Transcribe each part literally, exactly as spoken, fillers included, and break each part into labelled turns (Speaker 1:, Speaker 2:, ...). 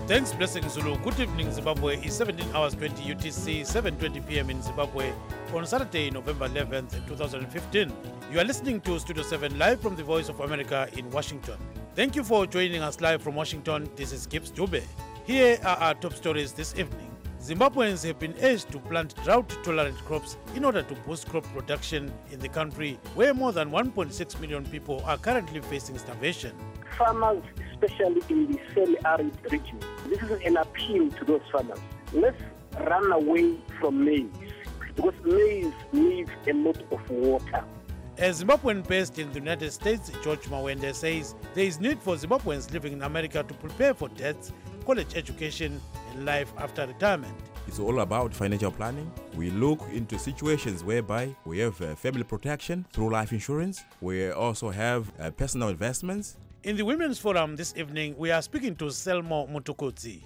Speaker 1: Thanks, Blessing Zulu. Good evening, Zimbabwe. It's seventeen hours twenty U T C, seven twenty p m in Zimbabwe on Saturday, November eleventh, twenty fifteen. You are listening to Studio seven live from the Voice of America in Washington. Thank you for joining us live from Washington. This is Gibbs Dube. Here are our top stories this evening. Zimbabweans have been urged to plant drought-tolerant crops in order to boost crop production in the country, where more than one point six million people are currently facing starvation.
Speaker 2: Farmers, especially in the semi-arid region, this is an appeal to those farmers. Let's run away from maize, because maize needs a lot of water.
Speaker 1: A Zimbabwean based in the United States, George Mawende, says there is need for Zimbabweans living in America to prepare for debts, college education, and life after retirement.
Speaker 3: It's all about financial planning. We look into situations whereby we have uh, family protection through life insurance. We also have uh, personal investments.
Speaker 1: In the Women's Forum this evening, we are speaking to Selmo Mutukudzi.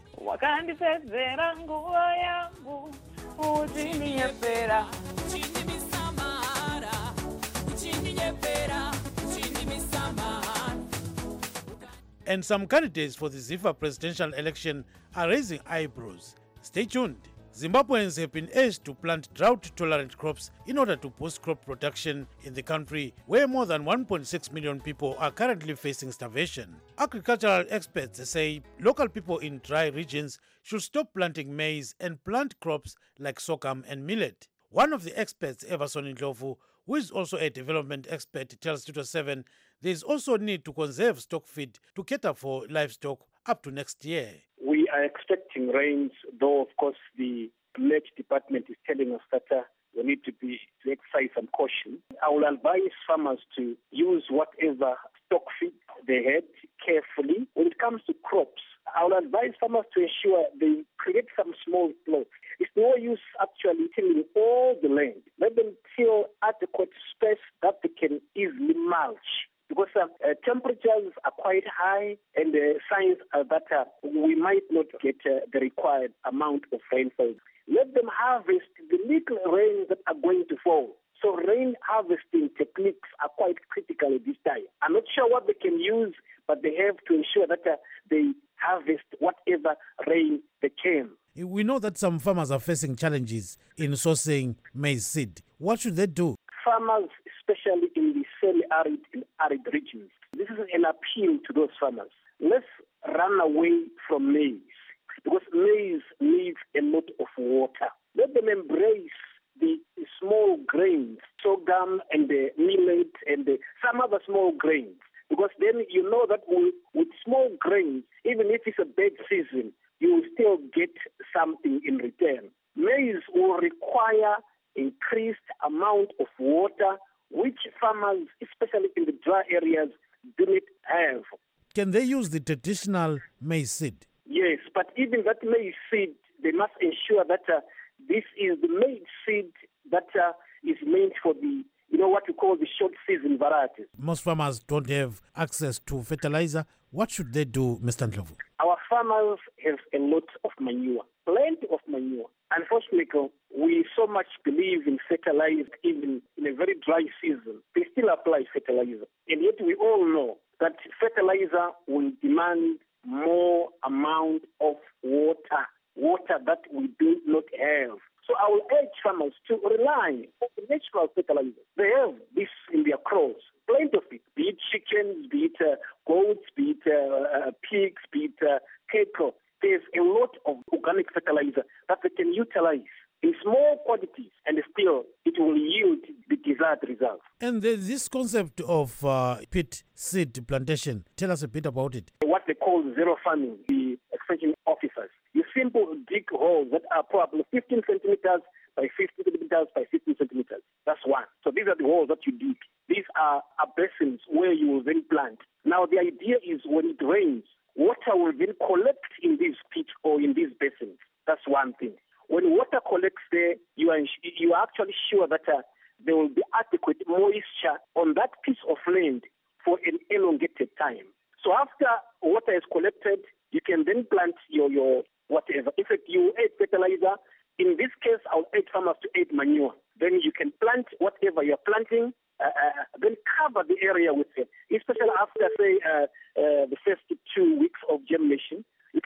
Speaker 1: And some candidates for the Zifa presidential election are raising eyebrows. Stay tuned. Zimbabweans have been urged to plant drought-tolerant crops in order to boost crop production in the country, where more than one point six million people are currently facing starvation. Agricultural experts say local people in dry regions should stop planting maize and plant crops like sorghum and millet. One of the experts, Everson Ndlovu, who is also a development expert, tells Studio seven there is also need to conserve stock feed to cater for livestock up to next year.
Speaker 2: We are expecting rains, though, of course, the Met Department is telling us that uh, we need to be to exercise some caution. I will advise farmers to use whatever stock feed they had carefully. When it comes to crops, I will advise farmers to ensure they create some small plots. It's no use actually tilling all the land. Let them till adequate space that they can easily mulch. Because uh, uh, temperatures are quite high, and the uh, signs are that uh, we might not get uh, the required amount of rainfall. Let them harvest the little rain that are going to fall. So rain harvesting techniques are quite critical at this time. I'm not sure what they can use, but they have to ensure that uh, they harvest whatever rain they can.
Speaker 1: We know that some farmers are facing challenges in sourcing maize seed. What should they do?
Speaker 2: Farmers, especially in the semi-arid and arid regions, this is an appeal to those farmers. Let's run away from maize, because maize needs a lot of water. Let them embrace the small grains, sorghum and the millet and the, some other small grains, because then you know that with, with small grains, even if it's a bad season, you will still get something in return. Maize will require increased amount of water, which farmers, especially in the dry areas, do not have.
Speaker 1: Can they use the traditional maize seed?
Speaker 2: Yes, but even that maize seed, they must ensure that uh, this is the maize seed that uh, is meant for the, you know, what we call the short season varieties.
Speaker 1: Most farmers don't have access to fertilizer. What should they do, Mister Ndlovu?
Speaker 2: Our farmers have a lot of manure, plenty of manure. Unfortunately, we so much believe in fertilizer, even in a very dry season. They still apply fertilizer. And yet we all know that fertilizer will demand more amount of water, water that we do not have. So I will urge farmers to rely on the natural fertilizer. They have this in their crops, plenty of it, be it chickens, be it uh, goats, be it uh, uh, pigs, be it uh, cattle. There's a lot of organic fertilizer that they can utilize in small quantities, and still it will yield the desired results.
Speaker 1: And the, this concept of uh, pit seed plantation, tell us a bit about it.
Speaker 2: What they call zero farming, the extension officers. You simply dig holes that are probably fifteen centimeters by fifteen centimeters by fifteen centimeters. That's one. So these are the holes that you dig. These are, are basins where you will then plant. Now the idea is when it rains, water will then collect in these pits or in these basins. That's one thing. When water collects there, you are, you are actually sure that uh, there will be adequate moisture on that piece of land for an elongated time. So after water is collected, you can then plant your, your whatever. In fact, you add fertilizer. In this case, I'll add farmers to add manure. Then you can plant whatever you're planting, uh, uh, then cover the area with it, especially after, say, uh, uh, the first two weeks of germination. You can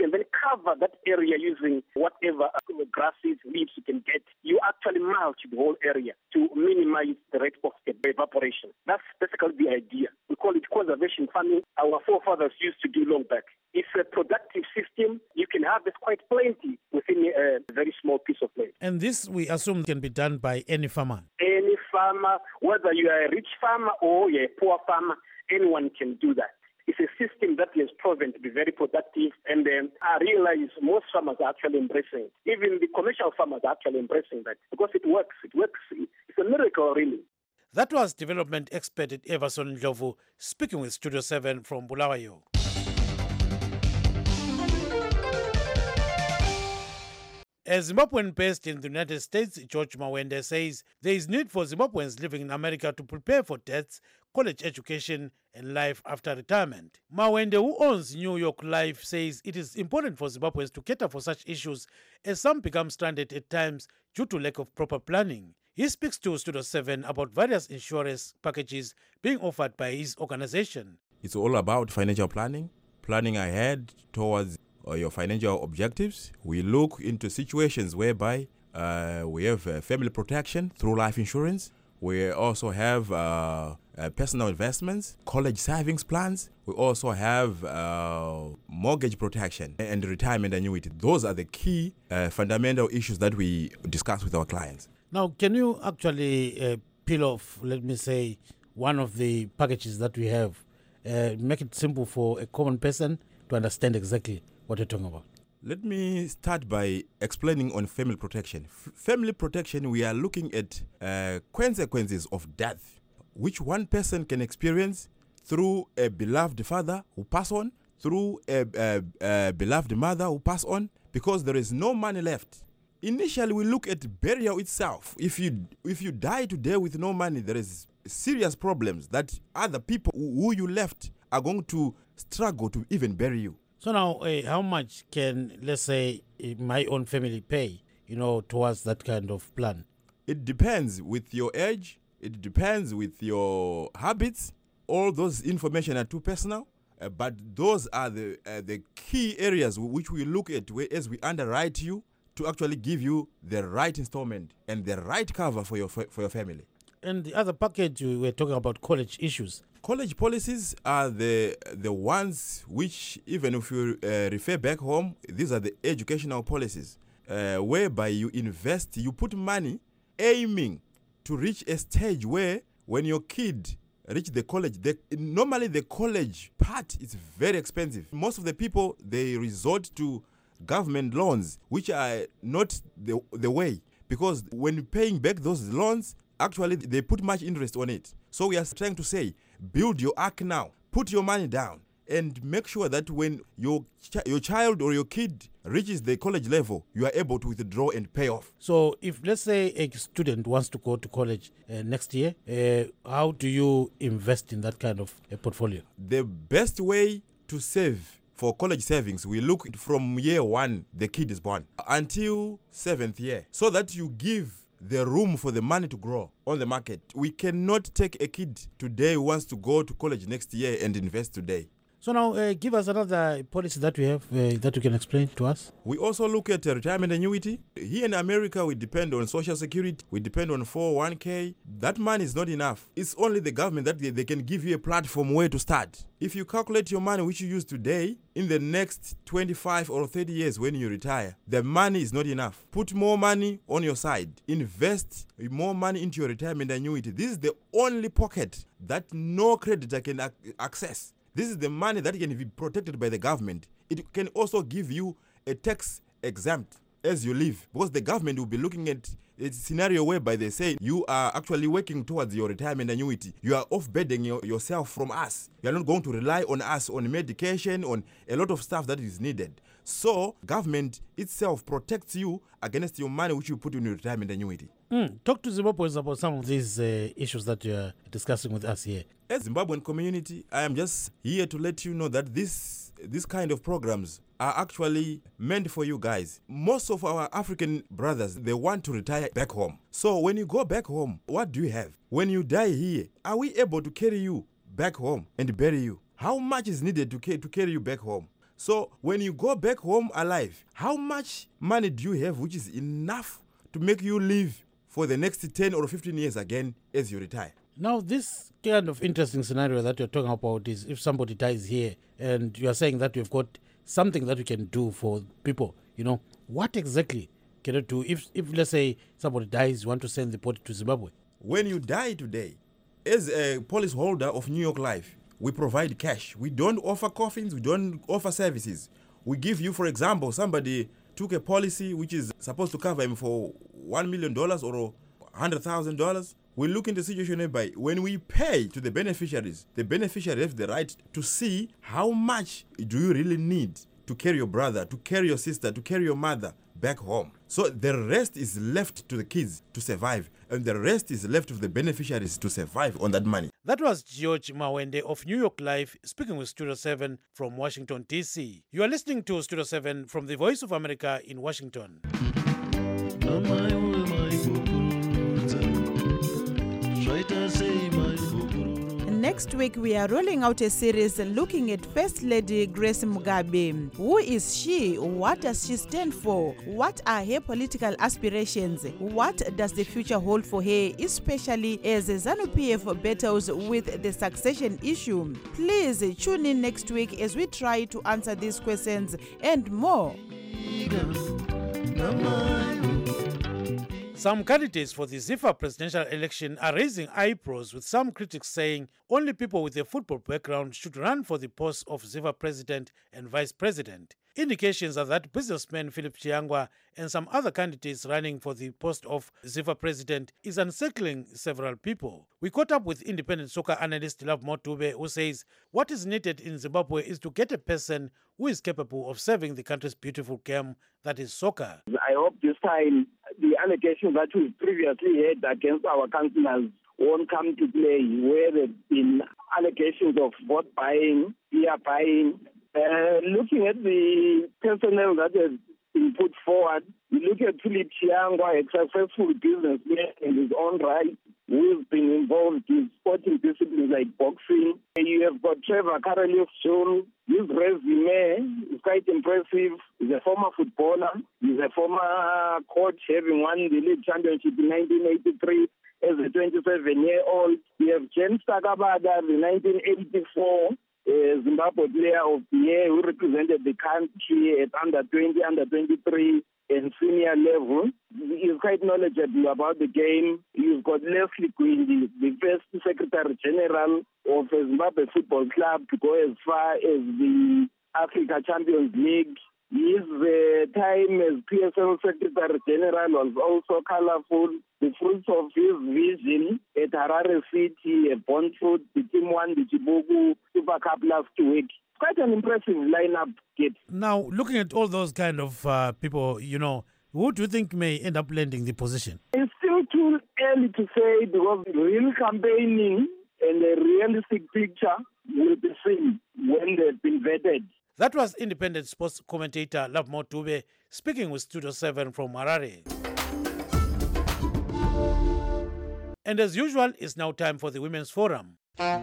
Speaker 2: can then cover that area using whatever grasses, leaves you can get. You actually mulch the whole area to minimize the rate of evaporation. That's basically the idea. We call it conservation farming. Our forefathers used to do long back. It's a productive system. You can harvest quite plenty within a very small piece of land.
Speaker 1: And this, we assume, can be done by any farmer?
Speaker 2: Any farmer, whether you are a rich farmer or you're a poor farmer, anyone can do that. It's a system that has proven to be very productive, and um, I realize most farmers are actually embracing it. Even the commercial farmers are actually embracing that because it works. It works. It's a miracle, really.
Speaker 1: That was development expert Everson Ndlovu speaking with Studio seven from Bulawayo. A Zimbabwean based in the United States, George Mawende, says there is need for Zimbabweans living in America to prepare for debts, college education, and life after retirement. Mawende, who owns New York Life, says it is important for Zimbabweans to cater for such issues as some become stranded at times due to lack of proper planning. He speaks to Studio seven about various insurance packages being offered by his organization.
Speaker 3: It's all about financial planning, planning ahead towards uh, your financial objectives. We look into situations whereby uh, we have uh, family protection through life insurance. We also have uh, uh, personal investments, college savings plans. We also have uh, mortgage protection and retirement annuity. Those are the key uh, fundamental issues that we discuss with our clients.
Speaker 1: Now, can you actually uh, peel off, let me say, one of the packages that we have, uh, make it simple for a common person to understand exactly what you're talking about?
Speaker 3: Let me start by explaining on family protection. F- family protection, we are looking at uh, consequences of death, which one person can experience through a beloved father who pass on, through a, a, a beloved mother who pass on, because there is no money left. Initially, we look at burial itself. If you if you die today with no money, there is serious problems that other people who you left are going to struggle to even bury you.
Speaker 1: So now, uh, how much can, let's say, my own family pay, you know, towards that kind of plan?
Speaker 3: It depends with your age. It depends with your habits. All those information are too personal. Uh, but those are the uh, the key areas which we look at as we underwrite you to actually give you the right installment and the right cover for your for your family.
Speaker 1: And the other package, we were talking about college issues.
Speaker 3: College policies are the the ones which, even if you uh, refer back home, these are the educational policies uh, whereby you invest, you put money aiming to reach a stage where when your kid reach the college, the, normally the college part is very expensive. Most of the people, they resort to government loans, which are not the, the way, because when paying back those loans, actually they put much interest on it. So we are trying to say, build your ark now, put your money down, and make sure that when your ch- your child or your kid reaches the college level, you are able to withdraw and pay off.
Speaker 1: So if, let's say, a student wants to go to college uh, next year, uh, how do you invest in that kind of a portfolio?
Speaker 3: The best way to save for college savings, we look from year one the kid is born until seventh year, so that you give the room for the money to grow on the market. We cannot take a kid today who wants to go to college next year and invest today.
Speaker 1: So now, uh, give us another policy that we have uh, that you can explain to us.
Speaker 3: We also look at uh, retirement annuity. Here in America, we depend on Social Security. We depend on four oh one k. That money is not enough. It's only the government that they, they can give you a platform where to start. If you calculate your money which you use today, in the next twenty-five or thirty years when you retire, the money is not enough. Put more money on your side. Invest more money into your retirement annuity. This is the only pocket that no creditor can ac- access. This is the money that can be protected by the government. It can also give you a tax exempt as you live, because the government will be looking at a scenario whereby they say you are actually working towards your retirement annuity. You are off-bedding your, yourself from us. You are not going to rely on us on medication, on a lot of stuff that is needed. So government itself protects you against your money which you put in your retirement annuity.
Speaker 1: Mm. Talk to Zimbabweans about some of these uh, issues that you are discussing with us here.
Speaker 3: As Zimbabwean community, I am just here to let you know that this this kind of programs are actually meant for you guys. Most of our African brothers, they want to retire back home. So when you go back home, what do you have? When you die here, are we able to carry you back home and bury you? How much is needed to, ca- to carry you back home? So when you go back home alive, how much money do you have which is enough to make you live for the next ten or fifteen years again as you retire?
Speaker 1: Now, this kind of interesting scenario that you're talking about is if somebody dies here and you are saying that you've got something that you can do for people, you know, what exactly can you do? If, if let's say, somebody dies, you want to send the body to Zimbabwe?
Speaker 3: When you die today, as a policyholder of New York Life, we provide cash. We don't offer coffins, we don't offer services. We give you, for example, somebody took a policy which is supposed to cover him for one million dollars or one hundred thousand dollars. We look into the situation whereby when we pay to the beneficiaries, the beneficiary has the right to see how much do you really need to carry your brother, to carry your sister, to carry your mother back home. So the rest is left to the kids to survive, and the rest is left to the beneficiaries to survive on that money.
Speaker 1: That was George Mawende of New York Life speaking with Studio seven from Washington, D C. You are listening to Studio seven from the Voice of America in Washington.
Speaker 4: Next week, we are rolling out a series looking at First Lady Grace Mugabe. Who is she? What does she stand for? What are her political aspirations? What does the future hold for her, especially as ZANU-P F battles with the succession issue? Please tune in next week as we try to answer these questions and more.
Speaker 1: Some candidates for the ZIFA presidential election are raising eyebrows, with some critics saying only people with a football background should run for the posts of ZIFA president and vice president. Indications are that businessman Philip Chiangwa and some other candidates running for the post of ZIFA president is unsettling several people. We caught up with independent soccer analyst Love Motube, who says what is needed in Zimbabwe is to get a person who is capable of serving the country's beautiful game, that is soccer.
Speaker 2: I hope this time the allegations that we previously had against our councillors won't come to play, where there have been allegations of vote buying, beer buying. Uh, looking at the personnel that has been put forward, we look at Philip Chiangwa, a successful businessman in his own right, who has been involved in sporting disciplines like boxing. You have got Trevor Karalius-Jones. His resume is quite impressive. He's a former footballer. He's a former coach, having won the league championship in nineteen eighty-three as a twenty-seven-year-old. We have James Takabada, the nineteen eighty-four uh, Zimbabwe Player of the Year, who represented the country at under twenty, under twenty-three, and senior level. He's quite knowledgeable about the game. You've got Leslie Quindi, the first Secretary General of the Zimbabwe Football Club, to go as far as the Africa Champions League. His uh, time as P S L Secretary General was also colorful. The fruits of his vision at Harare City, a born fruit, the team won the Chibuku Super Cup last week. Quite an impressive lineup, Kit.
Speaker 1: Now, looking at all those kind of uh, people, you know, who do you think may end up landing the position?
Speaker 2: It's still too early to say, because real campaigning and a realistic picture will be seen when they've been vetted.
Speaker 1: That was independent sports commentator Love Motube speaking with Studio seven from Harare. And as usual, it's now time for the Women's Forum.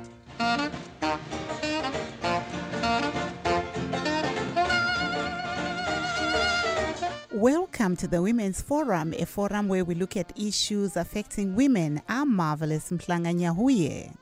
Speaker 4: Welcome to the Women's Forum, a forum where we look at issues affecting women. I'm Marvelous Mhlanga Nyahuye.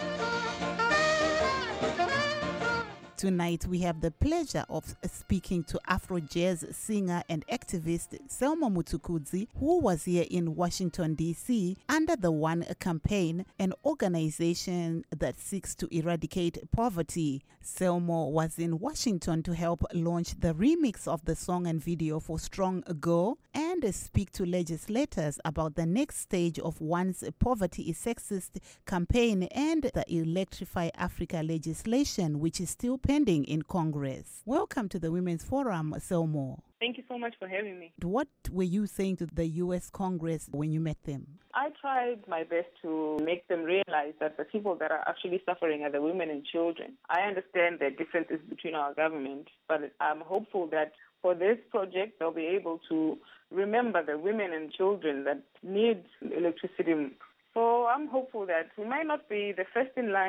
Speaker 4: Tonight, we have the pleasure of speaking to Afro jazz singer and activist Selma Mutukudzi, who was here in Washington, D C under the One Campaign, an organization that seeks to eradicate poverty. Selma was in Washington to help launch the remix of the song and video for Strong Girl and speak to legislators about the next stage of One's Poverty is Sexist campaign and the Electrify Africa legislation, which is still pending in Congress. Welcome to the Women's Forum, Selma.
Speaker 5: Thank you so much for having me.
Speaker 4: What were you saying to the U S Congress when you met them?
Speaker 5: I tried my best to make them realize that the people that are actually suffering are the women and children. I understand the differences between our government, but I'm hopeful that for this project, they'll be able to remember the women and children that need electricity. So I'm hopeful that we might not be the first in line,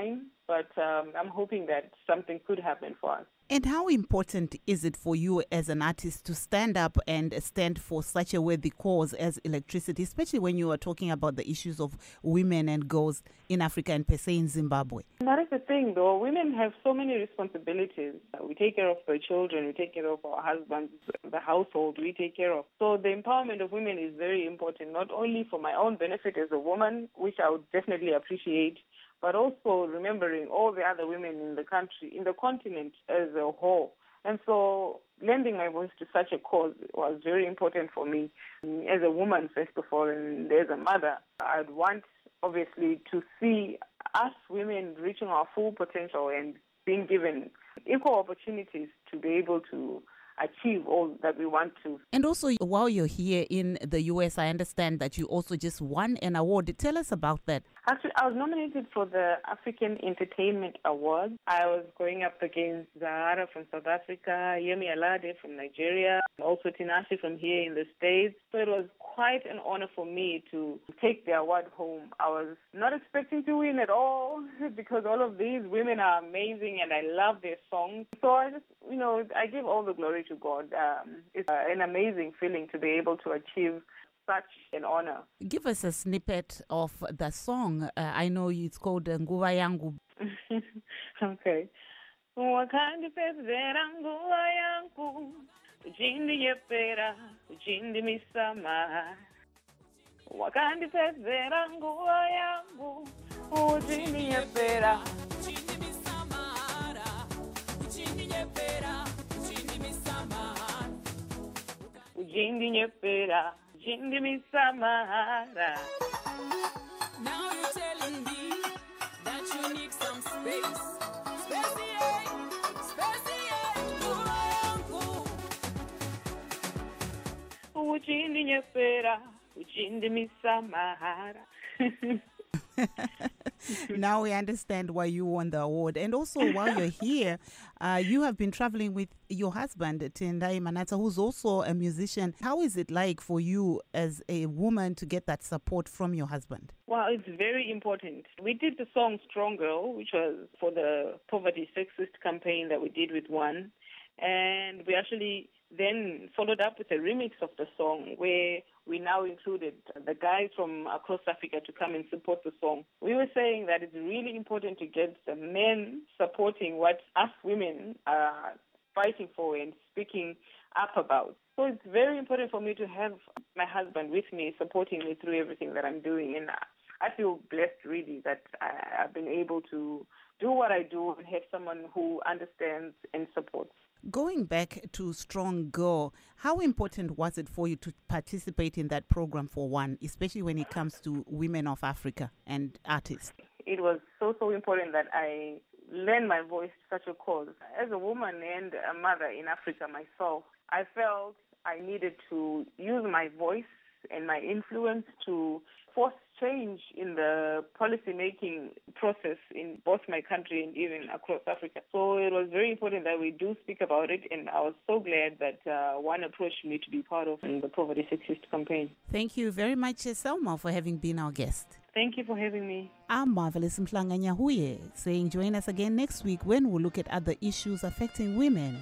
Speaker 5: but um, I'm hoping that something could happen for us.
Speaker 4: And how important is it for you as an artist to stand up and stand for such a worthy cause as electricity, especially when you are talking about the issues of women and girls in Africa and per se in Zimbabwe?
Speaker 5: That is the thing, though. Women have so many responsibilities. We take care of the children, we take care of our husbands, the household, we take care of. So the empowerment of women is very important, not only for my own benefit as a woman, which I would definitely appreciate, but also remembering all the other women in the country, in the continent as a whole. And so lending my voice to such a cause was very important for me. As a woman, first of all, and as a mother, I'd want, obviously, to see us women reaching our full potential and being given equal opportunities to be able to achieve all that we want to.
Speaker 4: And also, while you're here in the U S, I understand that you also just won an award. Tell us about that.
Speaker 5: Actually, I was nominated for the African Entertainment Award. I was going up against Zahara from South Africa, Yemi Alade from Nigeria, also Tinashe from here in the States. So it was quite an honor for me to take the award home. I was not expecting to win at all because all of these women are amazing and I love their songs. So I just, you know, I give all the glory to God. Um, it's uh, an amazing feeling to be able to achieve such an honor.
Speaker 4: Give us a snippet of the song. Uh, I know it's called Nguva Yangu.
Speaker 5: Okay. Wakandi pezera nguva yangu, ujindi yepera, ujindi misama. Wakandi pezera nguva yangu, ujindi yepera, ujindi misama. Ujindi yepera, ujindi misama. Ujindi yepera. Now you're telling me that you need some space. Space, space,
Speaker 4: Now we understand why you won the award. And also, while you're here, uh, you have been traveling with your husband, Tendai Manata, who's also a musician. How is it like for you as a woman to get that support from your husband?
Speaker 5: Well, it's very important. We did the song Strong Girl, which was for the Poverty Sexist campaign that we did with One. And we actually then followed up with a remix of the song where we now included the guys from across Africa to come and support the song. We were saying that it's really important to get the men supporting what us women are fighting for and speaking up about. So it's very important for me to have my husband with me, supporting me through everything that I'm doing. And I feel blessed, really, that I've been able to do what I do and have someone who understands and supports.
Speaker 4: Going back to Strong Girl, how important was it for you to participate in that program for One, especially when it comes to women of Africa and artists?
Speaker 5: It was so, so important that I lend my voice to such a cause. As a woman and a mother in Africa myself, I felt I needed to use my voice and my influence to force change in the policy-making process in both my country and even across Africa. So it was very important that we do speak about it, and I was so glad that uh, One approached me to be part of the Poverty Sexist campaign.
Speaker 4: Thank you very much, Selma, for having been our guest.
Speaker 5: Thank you for having me.
Speaker 4: I'm Marvelous Mhlanga-Nyahuye, saying join us again next week when we'll look at other issues affecting women.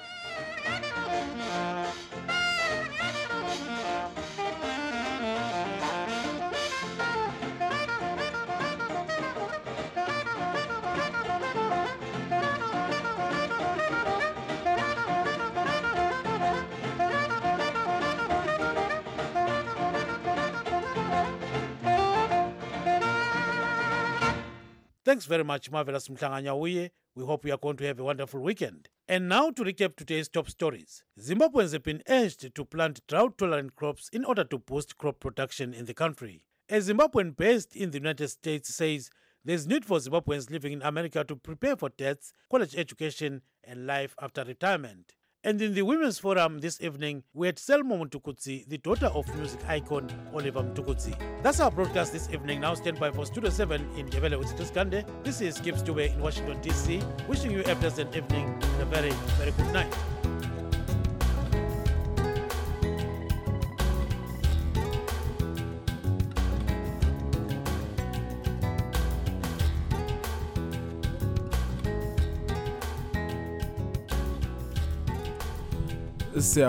Speaker 1: Thanks very much, Marvelous Mhlanga-Nyahuye. We hope you are going to have a wonderful weekend. And now to recap today's top stories. Zimbabweans have been urged to plant drought-tolerant crops in order to boost crop production in the country. A Zimbabwean based in the United States says there's need for Zimbabweans living in America to prepare for debts, college education, and life after retirement. And in the Women's Forum this evening, we had Selma Mutukudzi, the daughter of music icon Oliver Mtukudzi. That's our broadcast this evening. Now stand by for Studio seven in Ndebele with Tiskande. This is Gibbs Dube in Washington, D C, wishing you a pleasant evening and a very, very good night.
Speaker 6: siya